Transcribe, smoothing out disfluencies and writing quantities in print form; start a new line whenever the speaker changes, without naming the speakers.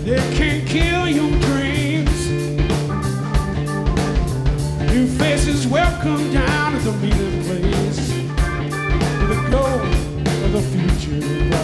They can't kill your dreams. New faces welcome down to the meeting place, with the goal of the future.